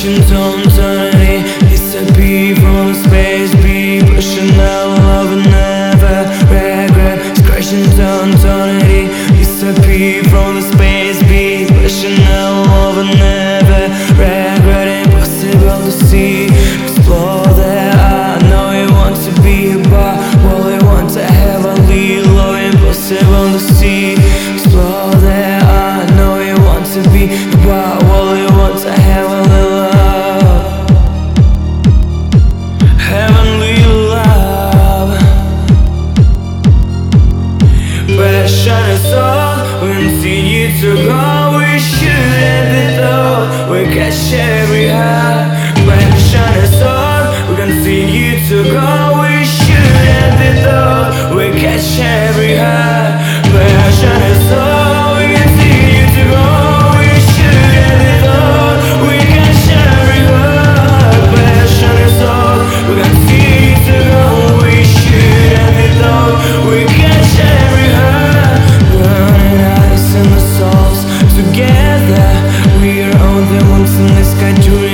crashing to eternity. It's a beat from space, be pushing out love and never regret. It's crashing to eternity. It's a beat from the space, be pushing out love and never regret. Impossible to see, explore there. I know you want to be but well, you want to have a little. Impossible to see, explore there. I know you want to be but well, you want to have a little love. Heavenly love. Passion is all, we continue to go. We shoot at the door, we catch every high. Passion is all, we continue to go. We shoot at the door, we catch every high. Passion is all, we continue to go. We shoot at the door, we catch every high. Passion is all, we continue to go. We shoot at the door, we catch every high. Burning eyes and the souls together, we are all the ones in the sky.